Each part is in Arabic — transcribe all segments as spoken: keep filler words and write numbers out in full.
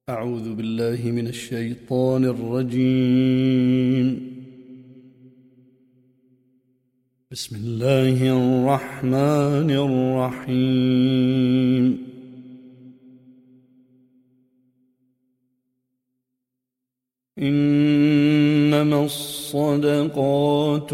أعوذ بالله من الشيطان الرجيم. بسم الله الرحمن الرحيم. إنما الصدقات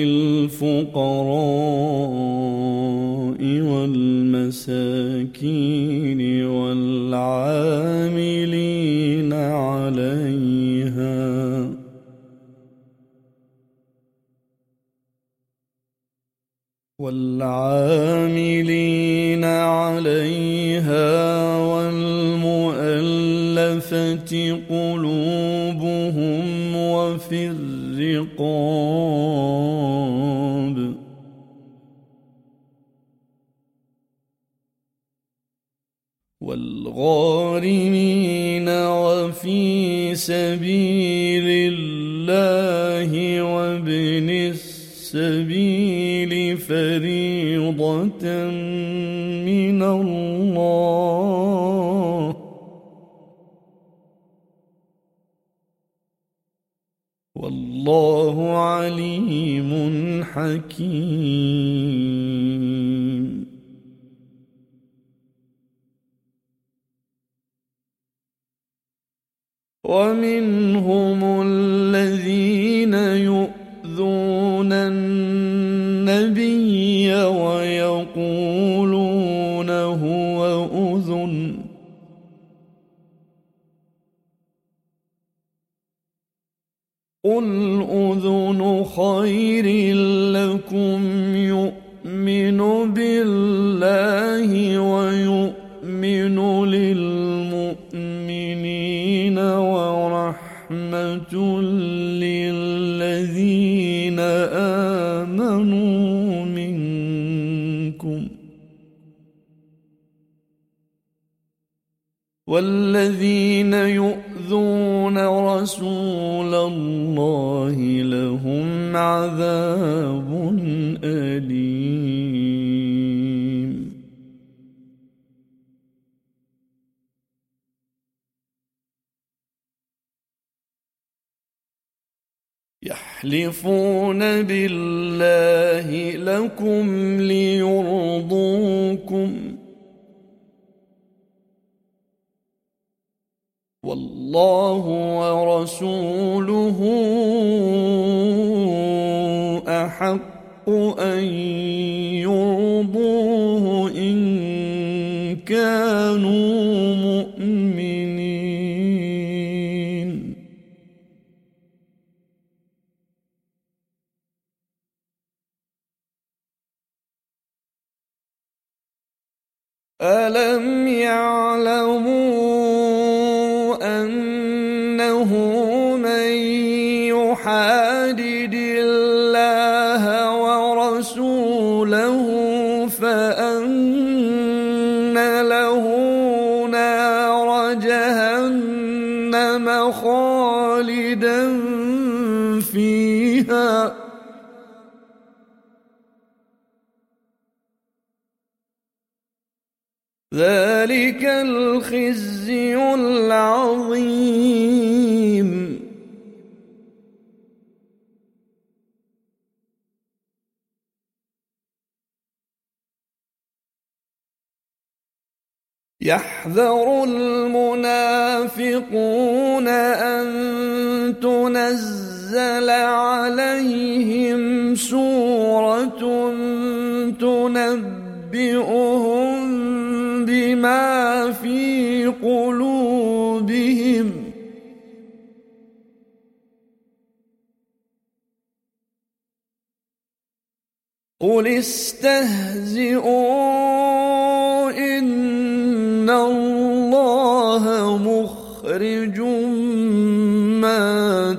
للفقراء والمساكين والعاملين عليها والعاملين عليها والمؤلفة قلوبهم وفي الرقاب والغارمين وفي سبيل الله وابن السبيل فريضة من الله والله عليم حكيم. ومنهم الذين يؤذون النبي ويقولون هو أذن قل أذن خير لكم يؤمن بالله ويؤمن للمؤمنين ورحمة للذين آمنوا منكم والذين يؤذون رسول الله لهم عذاب أليم. يحلفون بالله لكم ليرضوكم والله ورسوله أحق أن يرضوه إن كانوا مؤمنين. ألم يعلموا أنه من يحادد الله ورسوله فأن له نار جهنم خالدا فيها ذلك الخزي العظيم. يحذر المنافقون أن تنزل عليهم سورة تنبئهم بما في قلوبهم قل استهزئوا إن الله مخرج ما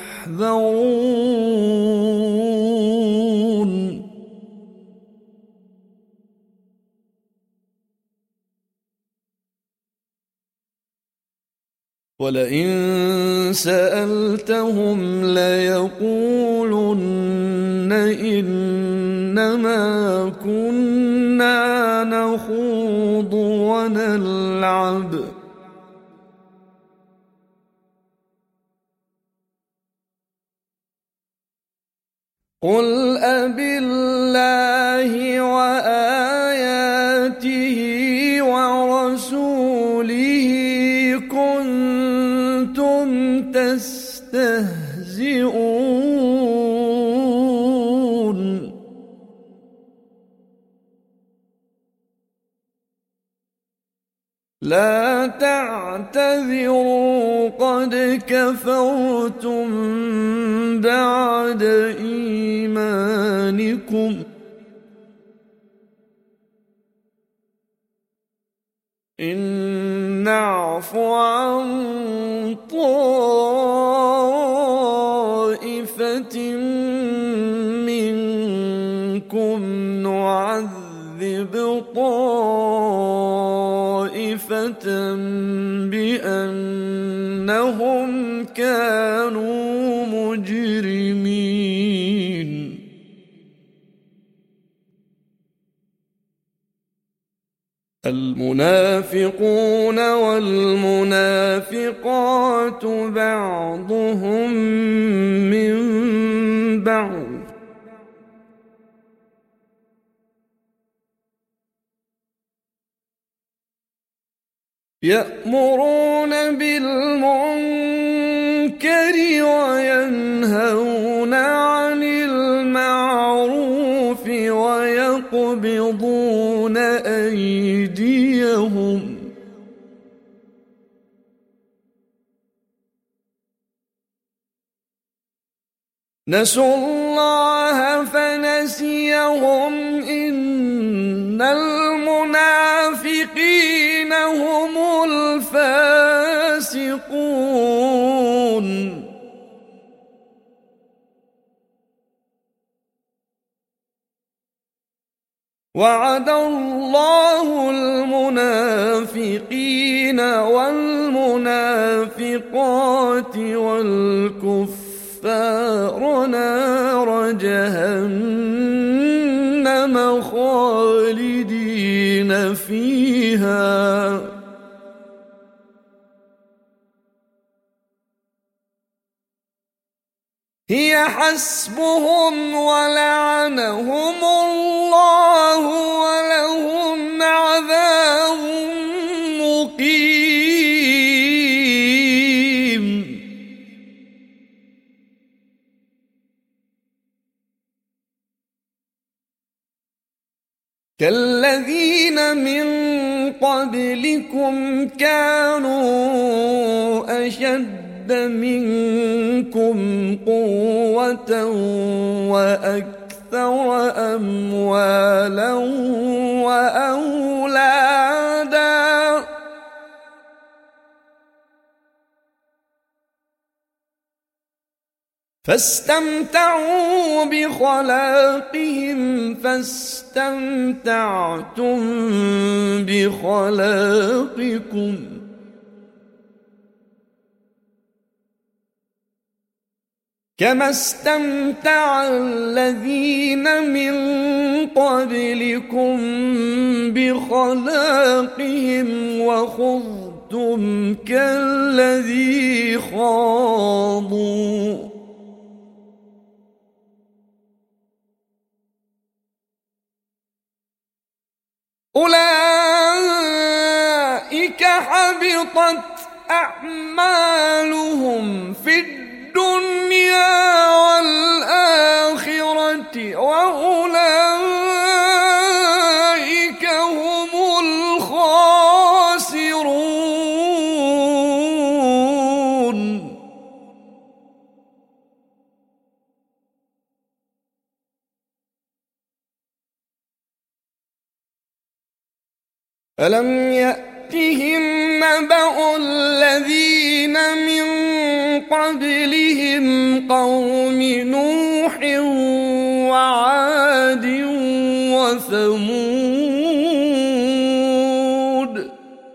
تحذرون. ولئن سألتهم ليقولن إنما كنا نخوض ونلعب قل أبالله وآياته ورسوله كنتم تستهزئون لا تعتذروا قد كفرتم بعد إيمانكم إن نعف عن طائفة منكم نعذب طائفة بأنهم كانوا مجرمين المنافقون والمنافقات بعضهم من بعض يأمرون بالمنكر وينهون عن المعروف ويقبضون أيديهم نسوا الله فنسيهم إن المنافقين هم الفاسقون وعد الله المنافقين والمنافقات والكفار نار جهنم خالدين فيها هي حسبهم ولعنهم الله ولهم عذاب مقيم كالذين من قبلكم كانوا أشد منكم قوة وأكثر أموالا وأولادا فاستمتعوا بخلاقهم فاستمتعتم بخلاقكم كما استمتع الذين من قبلكم بخلاقهم وخضتم كالذي خاضوا أولئك حبطت أعمالهم في الدنيا والآخرة وأولئك هم الخاسرون ألم يأتهم نبأ الذين من قبلهم قوم نوح وعاد وثمود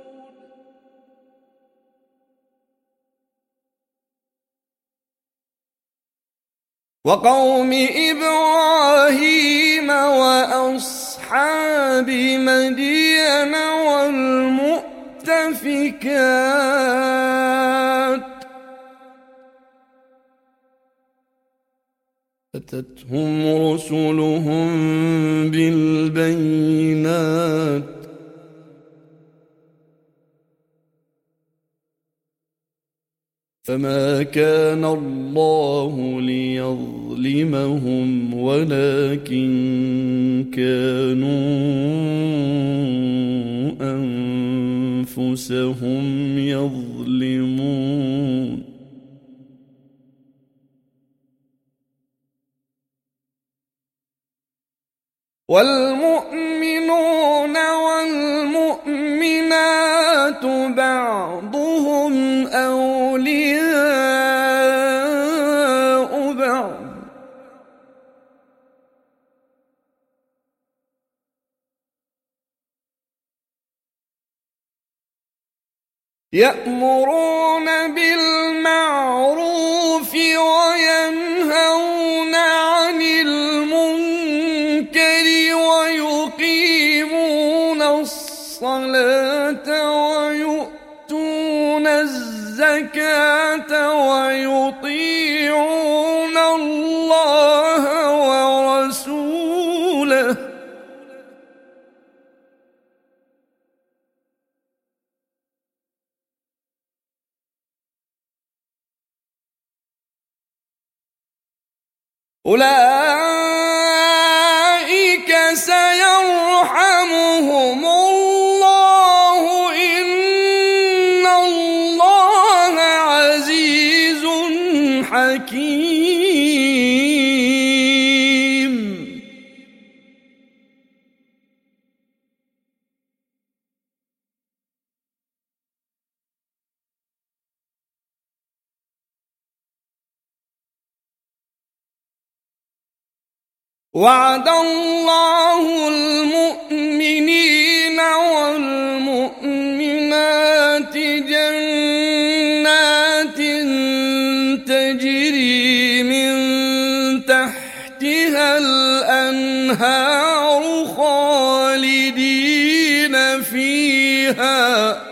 وقوم إبراهيم وأصحاب مدين والمؤتفكات أتتهم رسلهم بالبينات فما كان الله ليظلمهم ولكن كانوا أنفسهم يظلمون. والمؤمنون والمؤمنات بعضهم أولياء بعض يأمرون بالمعروف وينهون عن المنكر ويقيمون الصلاة ويؤتون الزكاة ويطيعون الله ورسوله أولئك سيرحمهم الله إن الله عزيز حكيم. وعد الله المؤمنين والمؤمنات جنات تجري من تحتها الأنهار خالدين فيها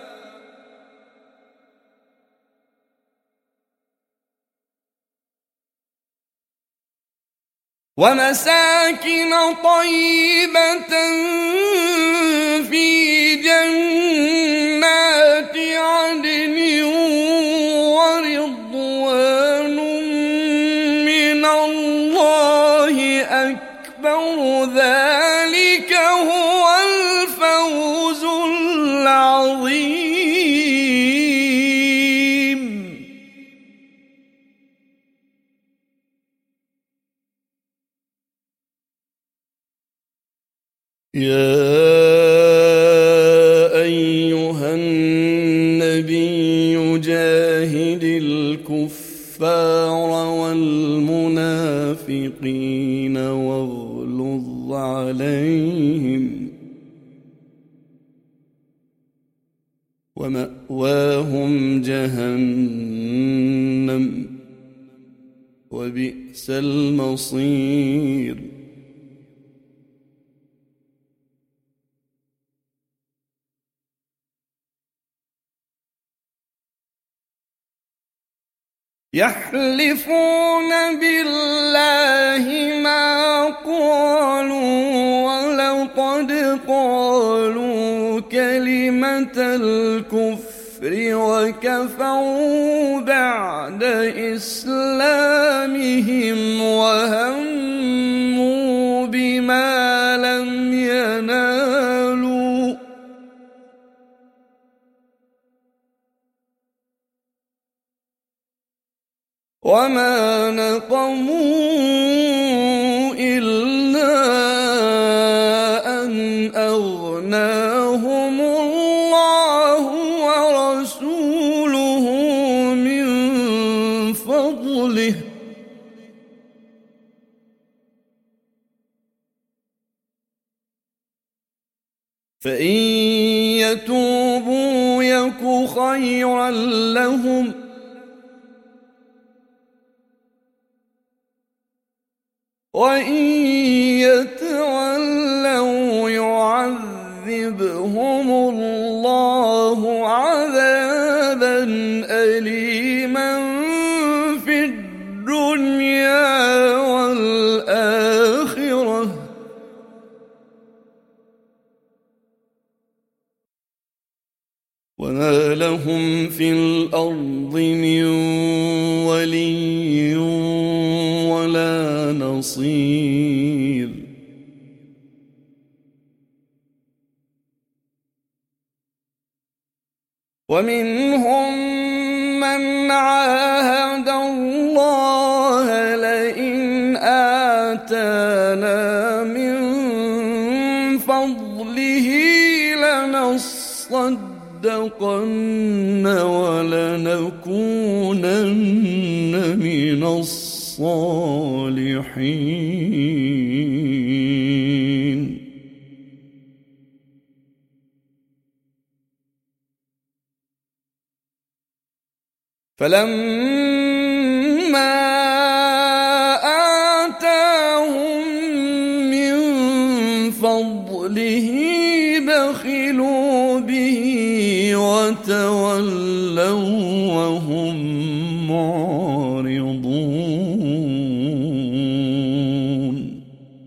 ومساكن طيبة في جنات عدن ورضوان من الله أكبر ذلك هو الفوز العظيم. يا أيها النبي جاهد الكفار والمنافقين واغلظ عليهم ومأواهم جهنم وبئس المصير. يحلفون بالله ما قالوا ولقد قالوا كلمة الكفر وكفروا بعد إسلامهم وهموا بما لم ينالوا وما نقموا إلا أن أغناهم الله ورسوله من فضله فإن يتوبوا يك خيرا لهم وإن يتولوا يعذبهم الله عذابا أليما في الدنيا لهم في الأرض من ولي ولا نصير ومنهم من عاهد الله لئن آتانا من فضله لنصدقن ولنكونن من الصالحين فلما آتاهم من فضله بخلوا به وتولوا وهم معرضون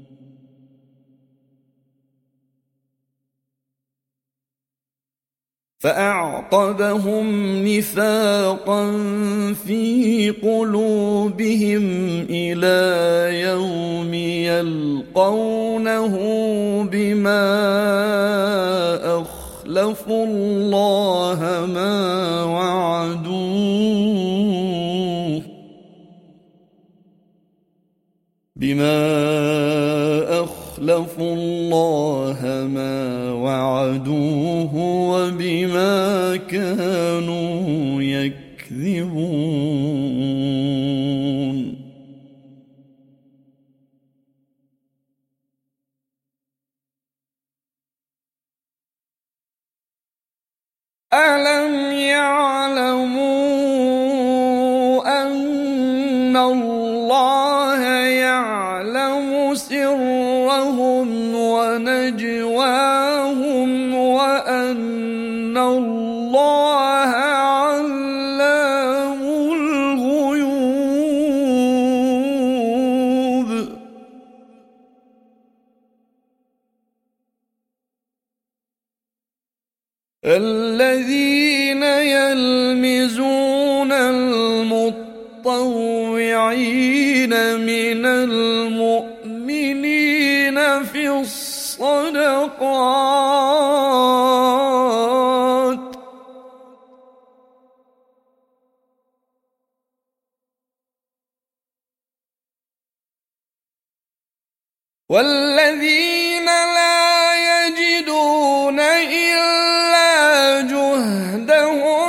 فأعقبهم نفاقا في قلوبهم إلى يوم يلقونه بما أخلفوا الله ما وعدوه بما أخلفوا الله ما وعدوه وبما كانوا يكذبون ألم يعلموا أن الله يعلم سرهم ونجواهم وأن الله علام الغيوب الذين يلمزون المطوعين من المؤمنين في الصدقات والذين لا يجدون إلا جهدهم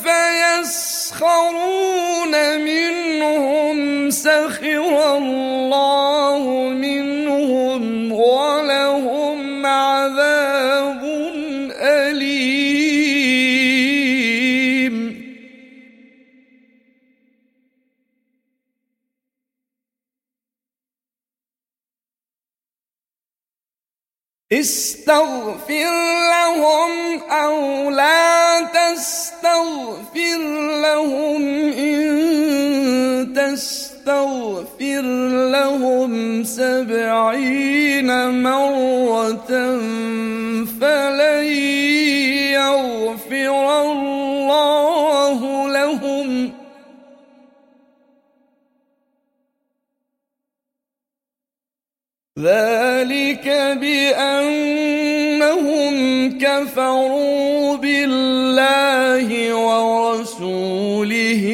فيسخرون منهم سخر الله منهم ولهم عذاب أليم استغفر لهم أو لا تستغفر لهم إن تستغفر لهم سبعين مرة فلن يغفر الله لهم ذلك بأنهم كفروا بالله ورسوله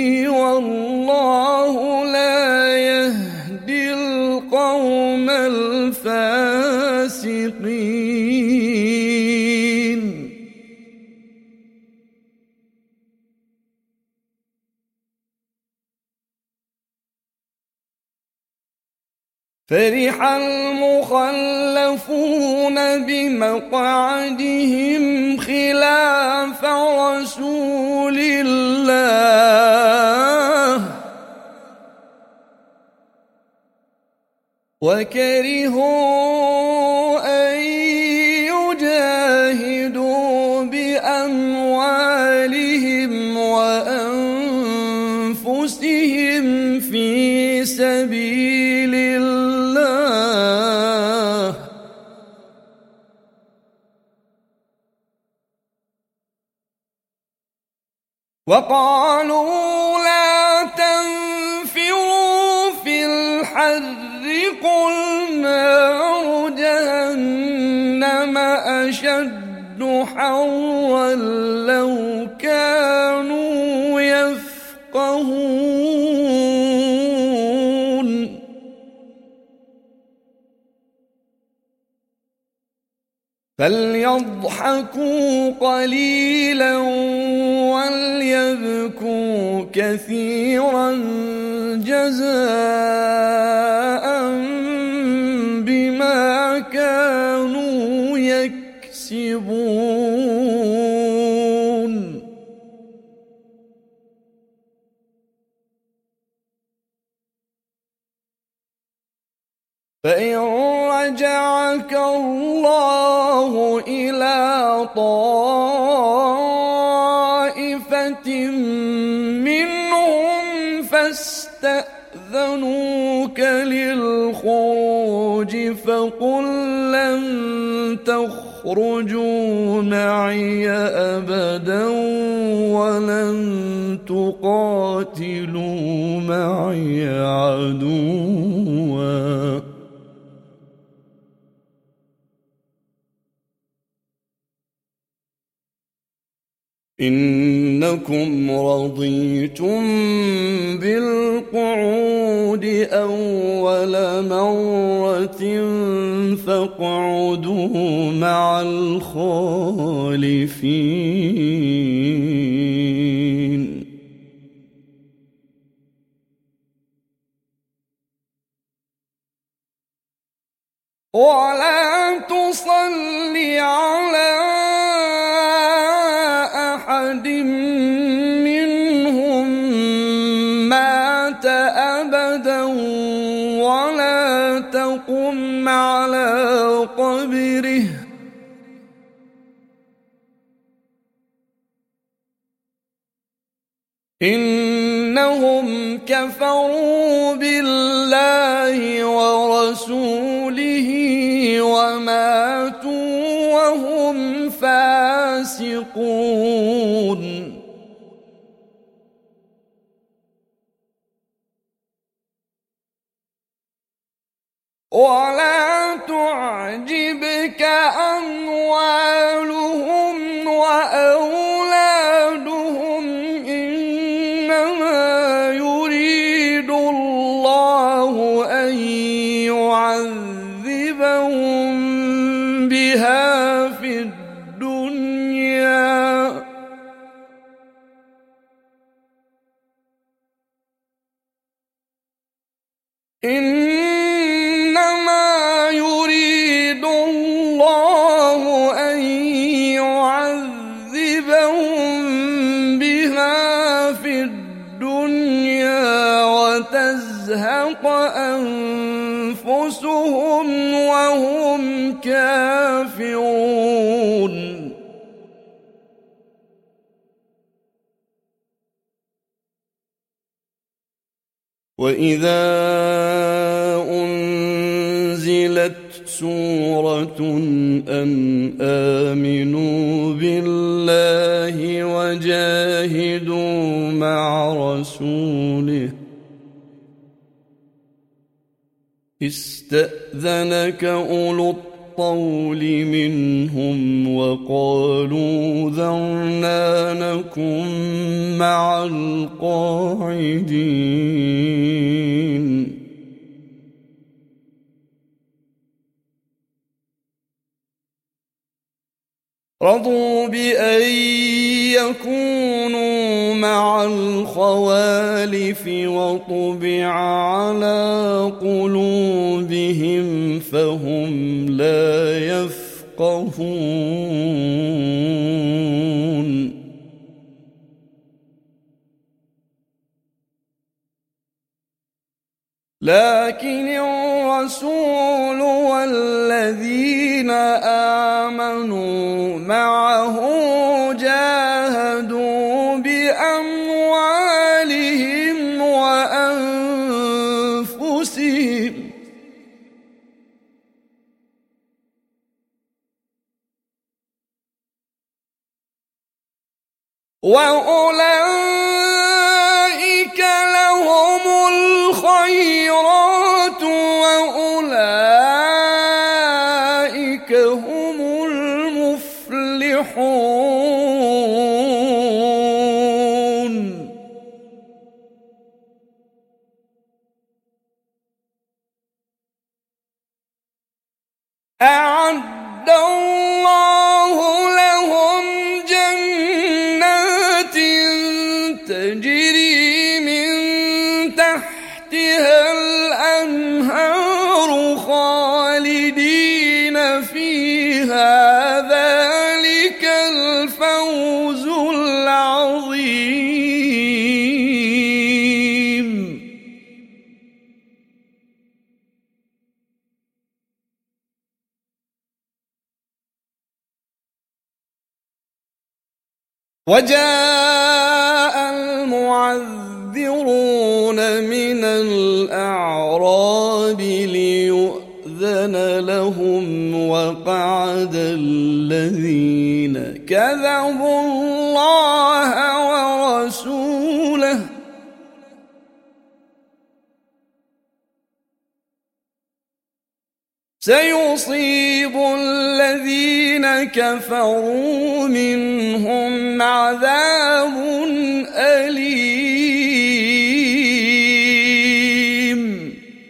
والله لا يهدي القوم الفاسقين فرح المخلفون بمقعدهم خلاف رسول الله وكرهوا أن يجاهدوا بأموالهم وأنفسهم في سبيل الله وقالوا لا تنفروا في الحر قل نار جهنم أشد حرا لو كانوا يفقهون فليضحكوا قليلا وليبكوا كثيرا جزاء بما كانوا يكسبون فإن رجعك الله إلى طائفة منهم فاستأذنوك للخروج فقل لن تخرجوا معي أبدا ولن تقاتلوا معي عدوا إنكم رضيتم بالقعود أول مرة فاقعدوا مع الخالفين ولا تصل على أحد منهم مات أبدا ولا تقم على قبره إنهم كفروا بالله ورسوله وماتوا وهم فاسقون ولا تعجبك أموالهم وأولادهم إنما يريد الله أن يعذبهم بها في الدنيا إنما يريد الله أن يعذبهم بها في الدنيا وتزهق أنفسهم وهم كافرون وإذا أنزلت سورة أن آمنوا بالله وجاهدوا مع رسوله استأذنك أولو الطول منهم وقالوا ذرنا نكن مع القاعدين رضوا بأن يكونوا مع الخوالف وطبع على قلوبهم فهم لا يفقهون لكن الرسول والذين آمنوا معه جاهدوا بأموالهم وأنفسهم وأولئك لهم الخيرات وأولئك هم المفلحون. أعد الله لهم جنات تجري من تحتها الأنهار خالدين فيها، ذلك الفوز العظيم. وجاء المعذرون من الأعراب ليؤذن لهم وقعد الذين كذبوا الله ورسوله سيصيب الذين كفروا منهم عذاب أليم.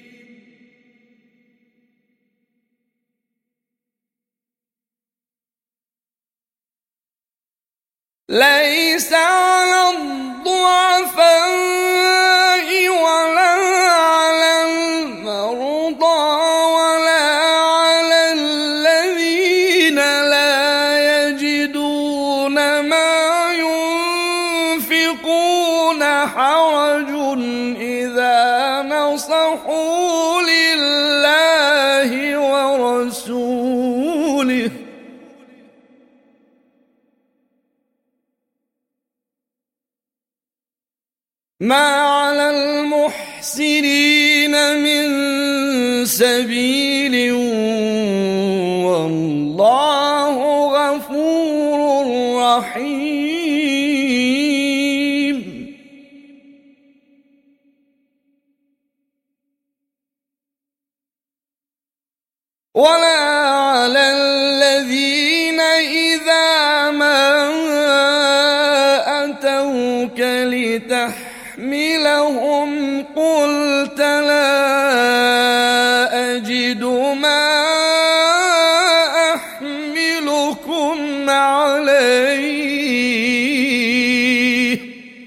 ليس على الضعفاء ولا على المرضى ولا على الذين لا يجدون ما ينفقون حرج إذا نصحوا لله ورسوله ما على المحسنين من سبيل والله غفور رحيم. ولا على الذين إذا ما أتوك لتحملهم قلت لا أجد ما أحملكم عليه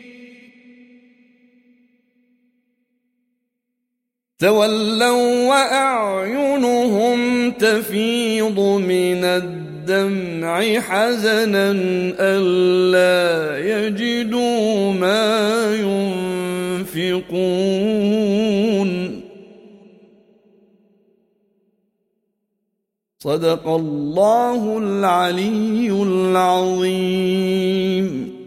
تولوا وأعينهم تفيض من الدمع حزنا ألا يجدوا ما ينفقون. صدق الله العلي العظيم.